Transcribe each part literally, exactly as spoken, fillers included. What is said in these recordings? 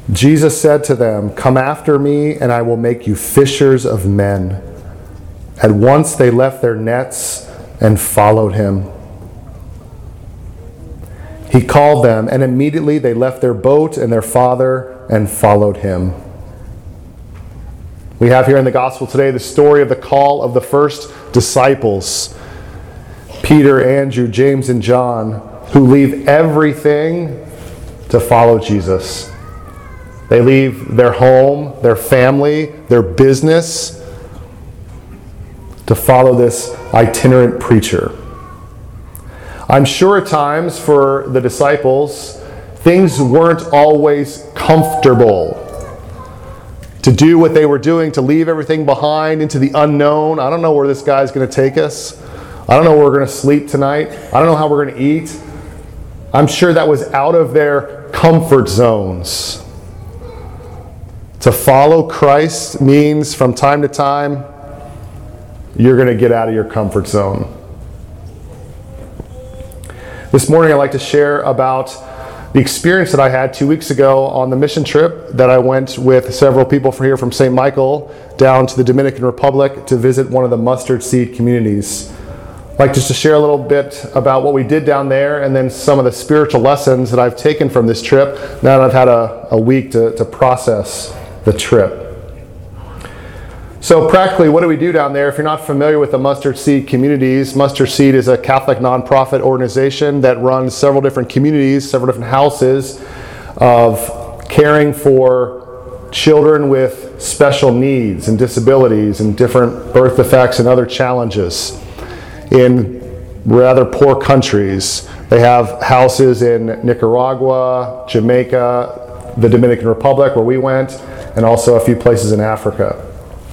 Jesus said to them, "Come after me, and I will make you fishers of men." At once they left their nets and followed him. He called them, and immediately they left their boat and their father and followed him. We have here in the gospel today the story of the call of the first disciples, Peter, Andrew, James, and John, who leave everything to follow Jesus. They leave their home, their family, their business to follow this itinerant preacher. I'm sure at times for the disciples, things weren't always comfortable. To do what they were doing, to leave everything behind into the unknown. I don't know where this guy's going to take us. I don't know where we're going to sleep tonight. I don't know how we're going to eat. I'm sure that was out of their comfort zones. To follow Christ means from time to time, you're going to get out of your comfort zone. This morning I'd like to share about the experience that I had two weeks ago on the mission trip that I went with several people from here from Saint Michael down to the Dominican Republic to visit one of the mustard seed communities. I'd like just to share a little bit about what we did down there and then some of the spiritual lessons that I've taken from this trip now that I've had a, a week to, to process the trip. So practically, what do we do down there? If you're not familiar with the Mustard Seed Communities, Mustard Seed is a Catholic nonprofit organization that runs several different communities, several different houses of caring for children with special needs and disabilities and different birth defects and other challenges in rather poor countries. They have houses in Nicaragua, Jamaica, the Dominican Republic where we went, and also a few places in Africa.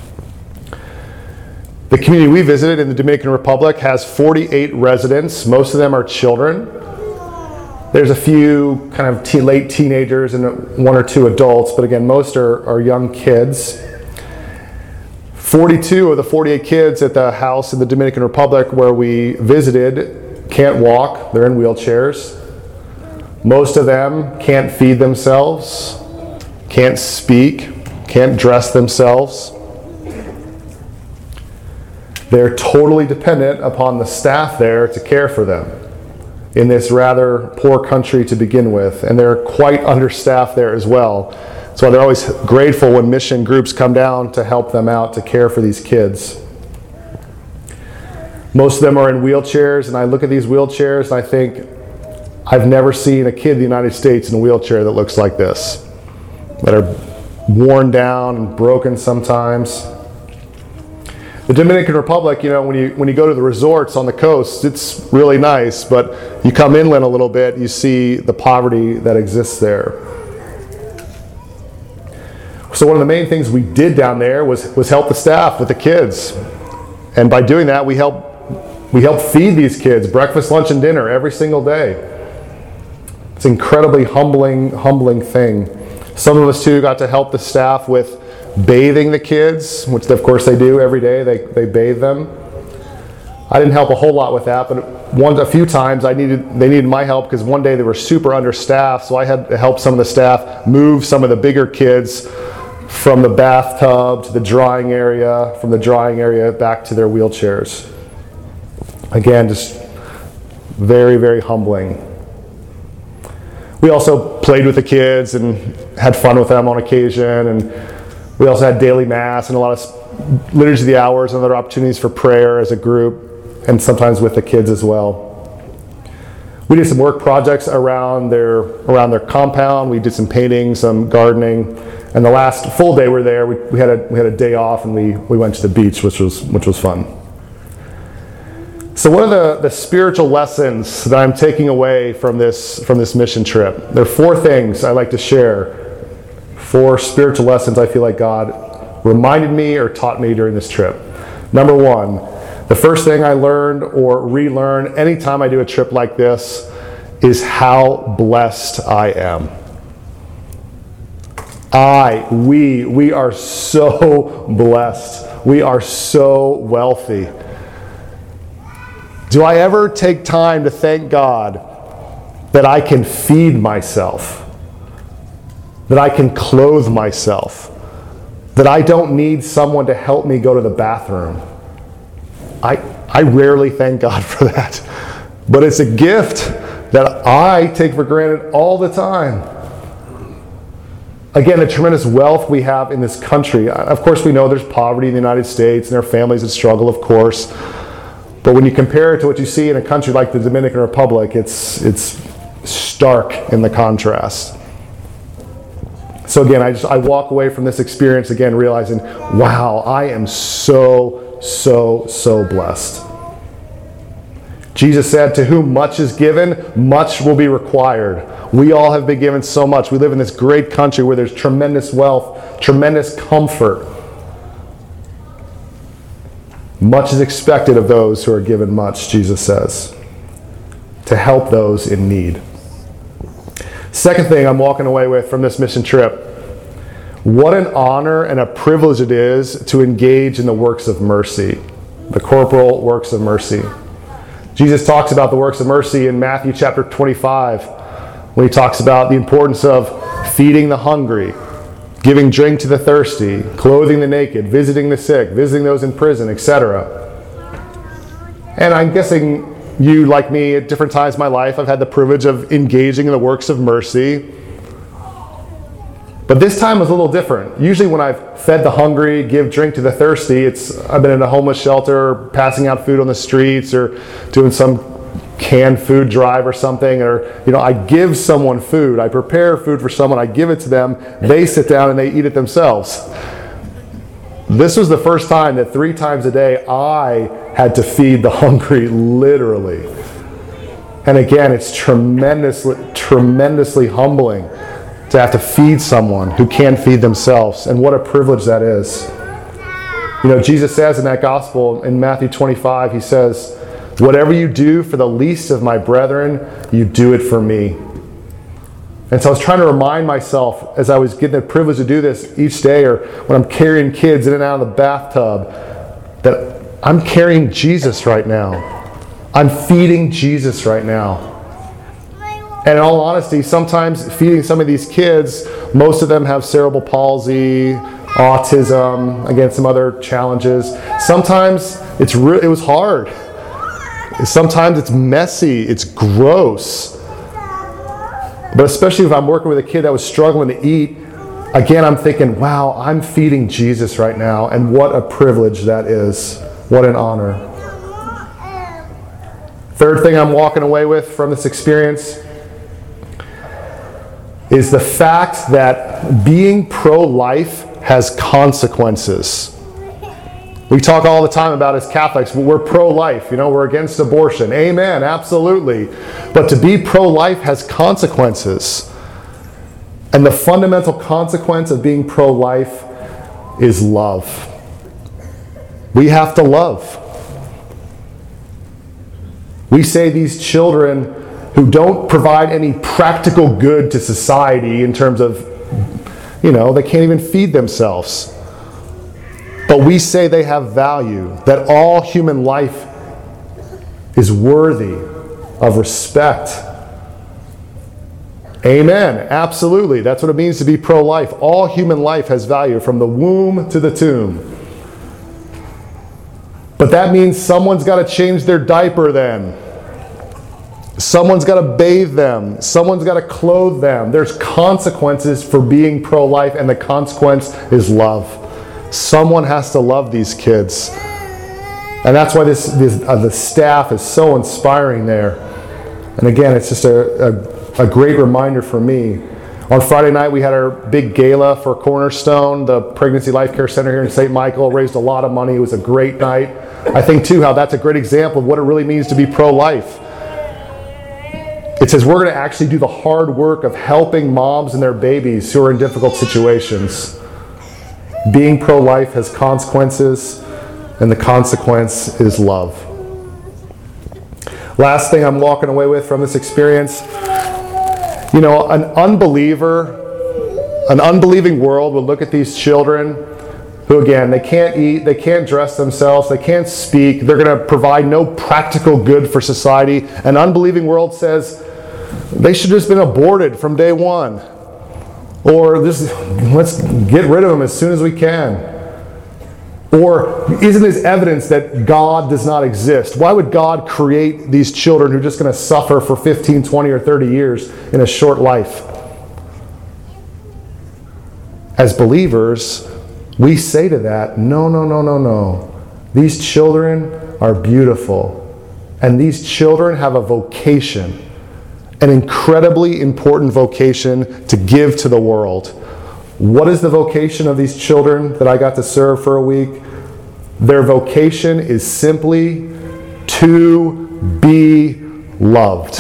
The community we visited in the Dominican Republic has forty-eight residents. Most of them are children. There's a few kind of teen, late teenagers and one or two adults, but again, most are, are young kids. forty-two of the forty-eight kids at the house in the Dominican Republic where we visited can't walk. They're in wheelchairs. Most of them can't feed themselves, can't speak, can't dress themselves. They're totally dependent upon the staff there to care for them in this rather poor country to begin with, and they're quite understaffed there as well. So they're always grateful when mission groups come down to help them out to care for these kids. Most of them are in wheelchairs, and I look at these wheelchairs and I think, I've never seen a kid in the United States in a wheelchair that looks like this, that are worn down and broken sometimes. The Dominican Republic, you know, when you when you go to the resorts on the coast, it's really nice, but you come inland a little bit, you see the poverty that exists there. So one of the main things we did down there was was help the staff with the kids. And by doing that, we help we help feed these kids breakfast, lunch, and dinner every single day. It's an incredibly humbling, humbling thing. Some of us too got to help the staff with bathing the kids, which of course they do every day. They they bathe them. I didn't help a whole lot with that, but one a few times I needed they needed my help because one day they were super understaffed, so I had to help some of the staff move some of the bigger kids from the bathtub to the drying area, from the drying area back to their wheelchairs. Again, just very, very humbling. We also played with the kids and had fun with them on occasion, and we also had daily mass and a lot of liturgy of the hours and other opportunities for prayer as a group, and sometimes with the kids as well. We did some work projects around their around their compound. We did some painting, some gardening, and the last full day we were there, we, we had a we had a day off and we, we went to the beach, which was which was fun. So what are the, the spiritual lessons that I'm taking away from this from this mission trip? There are four things I'd like to share. Four spiritual lessons I feel like God reminded me or taught me during this trip. Number one, the first thing I learned or relearn anytime I do a trip like this is how blessed I am. I, we, we are so blessed. We are so wealthy. Do I ever take time to thank God that I can feed myself? that I can clothe myself, that I don't need someone to help me go to the bathroom. I, I rarely thank God for that, but it's a gift that I take for granted all the time. Again, the tremendous wealth we have in this country. Of course, we know there's poverty in the United States and there are families that struggle, of course. But when you compare it to what you see in a country like the Dominican Republic, it's, it's stark in the contrast. So again, I just I walk away from this experience again realizing, wow, I am so, so, so blessed. Jesus said, to whom much is given, much will be required. We all have been given so much. We live in this great country where there's tremendous wealth, tremendous comfort. Much is expected of those who are given much, Jesus says, to help those in need. Second thing I'm walking away with from this mission trip, what an honor and a privilege it is to engage in the works of mercy, the corporal works of mercy. Jesus talks about the works of mercy in Matthew chapter twenty-five, when he talks about the importance of feeding the hungry, giving drink to the thirsty, clothing the naked, visiting the sick, visiting those in prison, et cetera. And I'm guessing you, like me, at different times in my life, I've had the privilege of engaging in the works of mercy. But this time was a little different. Usually when I've fed the hungry, give drink to the thirsty, it's I've been in a homeless shelter, passing out food on the streets, or doing some canned food drive or something, or you know, I give someone food, I prepare food for someone, I give it to them, they sit down and they eat it themselves. This was the first time that three times a day I had to feed the hungry, literally. And again, it's tremendously, tremendously humbling to have to feed someone who can't feed themselves, and what a privilege that is. You know, Jesus says in that gospel, in Matthew twenty-five, he says, whatever you do for the least of my brethren, you do it for me. And so I was trying to remind myself as I was getting the privilege to do this each day, or when I'm carrying kids in and out of the bathtub, that I'm carrying Jesus right now. I'm feeding Jesus right now. And in all honesty, sometimes feeding some of these kids, most of them have cerebral palsy, autism, again, some other challenges. Sometimes it's re- it was hard. Sometimes it's messy, it's gross. But especially if I'm working with a kid that was struggling to eat, again, I'm thinking, wow, I'm feeding Jesus right now, and what a privilege that is. What an honor. Third thing I'm walking away with from this experience is the fact that being pro-life has consequences. We talk all the time about as Catholics, we're pro-life, you know, we're against abortion. Amen, absolutely. But to be pro-life has consequences. And the fundamental consequence of being pro-life is love. We have to love. We say these children who don't provide any practical good to society in terms of, you know, they can't even feed themselves. But we say they have value, that all human life is worthy of respect. Amen. Absolutely. That's what it means to be pro-life. All human life has value from the womb to the tomb. But that means someone's got to change their diaper then. Someone's got to bathe them. Someone's got to clothe them. There's consequences for being pro-life, and the consequence is love. Someone has to love these kids. And that's why this, this uh, the staff is so inspiring there. And again, it's just a, a, a great reminder for me. On Friday night, we had our big gala for Cornerstone, the Pregnancy Life Care Center here in Saint Michael. Raised a lot of money. It was a great night. I think, too, how that's a great example of what it really means to be pro-life. It says we're going to actually do the hard work of helping moms and their babies who are in difficult situations. Being pro-life has consequences, and the consequence is love. Last thing I'm walking away with from this experience, you know, an unbeliever, an unbelieving world will look at these children who, again, they can't eat, they can't dress themselves, they can't speak, they're going to provide no practical good for society. An unbelieving world says they should have just been aborted from day one. Or this, let's get rid of them as soon as we can. Or isn't this evidence that God does not exist? Why would God create these children who are just going to suffer for fifteen, twenty, or thirty years in a short life? As believers, we say to that, no, no, no, no, no. These children are beautiful. And these children have a vocation, an incredibly important vocation to give to the world. What is the vocation of these children that I got to serve for a week? Their vocation is simply to be loved.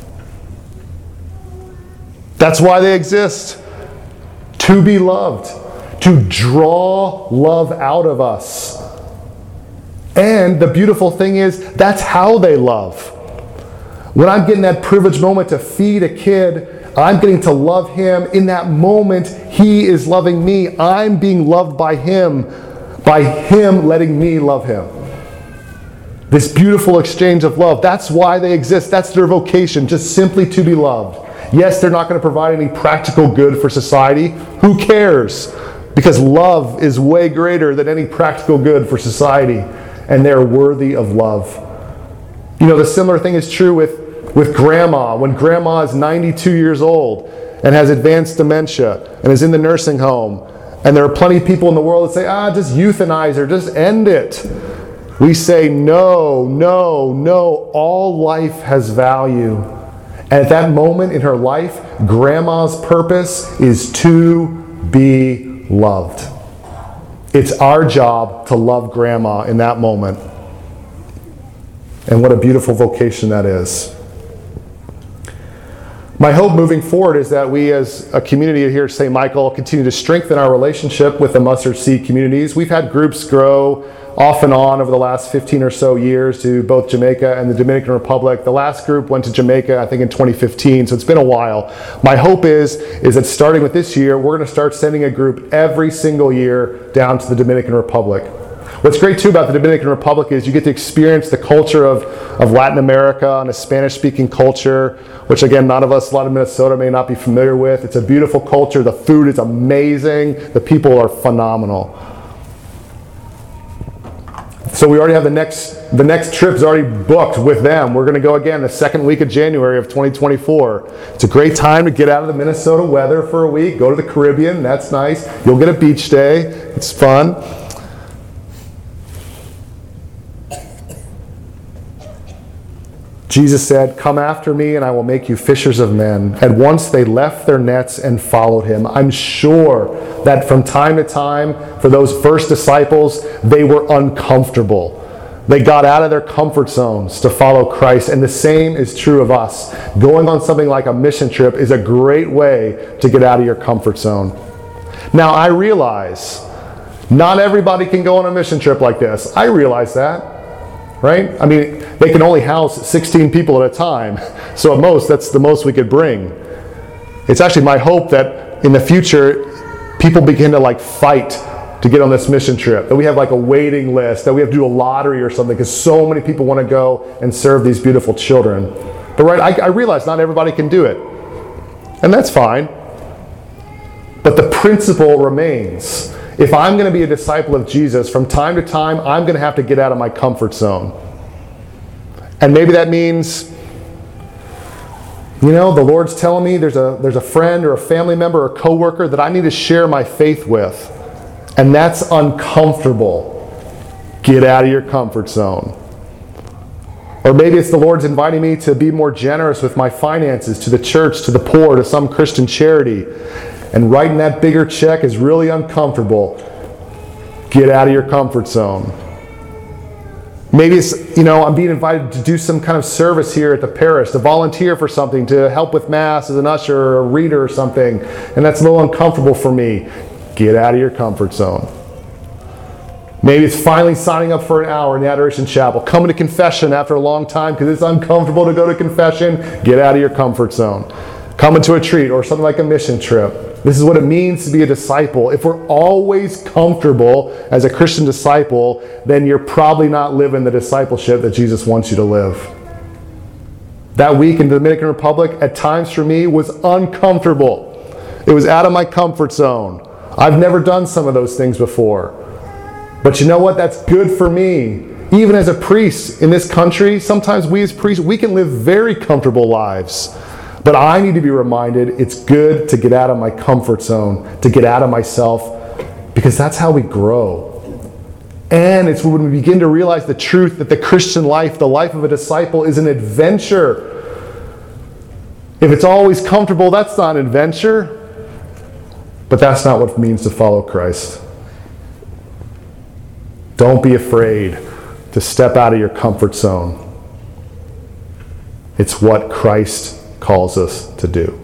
That's why they exist. To be loved. To draw love out of us. And the beautiful thing is, that's how they love. When I'm getting that privileged moment to feed a kid, I'm getting to love him. In that moment, he is loving me. I'm being loved by him, by him letting me love him. This beautiful exchange of love. That's why they exist. That's their vocation, just simply to be loved. Yes, they're not going to provide any practical good for society. Who cares? Because love is way greater than any practical good for society. And they're worthy of love. You know, the similar thing is true with With grandma, when grandma is ninety-two years old and has advanced dementia and is in the nursing home, and there are plenty of people in the world that say, ah, just euthanize her, just end it. We say, no, no, no, all life has value. And at that moment in her life, grandma's purpose is to be loved. It's our job to love grandma in that moment. And what a beautiful vocation that is. My hope moving forward is that we as a community here at Saint Michael continue to strengthen our relationship with the Mustard Seed communities. We've had groups grow off and on over the last fifteen or so years to both Jamaica and the Dominican Republic. The last group went to Jamaica, I think, in twenty fifteen, so it's been a while. My hope is, is that starting with this year, we're going to start sending a group every single year down to the Dominican Republic. What's great too about the Dominican Republic is you get to experience the culture of, of Latin America and a Spanish-speaking culture, which again, none of us, a lot of Minnesota may not be familiar with. It's a beautiful culture. The food is amazing. The people are phenomenal. So we already have the next, the next trip's already booked with them. We're going to go again the second week of January of twenty twenty-four. It's a great time to get out of the Minnesota weather for a week, go to the Caribbean. That's nice. You'll get a beach day. It's fun. Jesus said, come after me and I will make you fishers of men. At once they left their nets and followed him. I'm sure that from time to time, for those first disciples, they were uncomfortable. They got out of their comfort zones to follow Christ. And the same is true of us. Going on something like a mission trip is a great way to get out of your comfort zone. Now, I realize not everybody can go on a mission trip like this. I realize that. Right? I mean, they can only house sixteen people at a time. So at most, that's the most we could bring. It's actually my hope that in the future, people begin to like fight to get on this mission trip. That we have like a waiting list, that we have to do a lottery or something, because so many people want to go and serve these beautiful children. But right, I, I realize not everybody can do it. And that's fine. But the principle remains. If I'm going to be a disciple of Jesus, from time to time, I'm going to have to get out of my comfort zone. And maybe that means, you know, the Lord's telling me there's a, there's a friend or a family member or a coworker that I need to share my faith with. And that's uncomfortable. Get out of your comfort zone. Or maybe it's the Lord's inviting me to be more generous with my finances to the church, to the poor, to some Christian charity. And writing that bigger check is really uncomfortable. Get out of your comfort zone. Maybe it's, you know, I'm being invited to do some kind of service here at the parish, to volunteer for something, to help with Mass as an usher or a reader or something. And that's a little uncomfortable for me. Get out of your comfort zone. Maybe it's finally signing up for an hour in the Adoration Chapel, coming to confession after a long time because it's uncomfortable to go to confession. Get out of your comfort zone. Coming to a retreat or something like a mission trip. This is what it means to be a disciple. If we're always comfortable as a Christian disciple, then you're probably not living the discipleship that Jesus wants you to live. That week in the Dominican Republic, at times for me, was uncomfortable. It was out of my comfort zone. I've never done some of those things before. But you know what? That's good for me. Even as a priest in this country, sometimes we as priests, we can live very comfortable lives. But I need to be reminded it's good to get out of my comfort zone, to get out of myself, because that's how we grow. And it's when we begin to realize the truth that the Christian life, the life of a disciple, is an adventure. If it's always comfortable, that's not an adventure. But that's not what it means to follow Christ. Don't be afraid to step out of your comfort zone. It's what Christ calls us to do.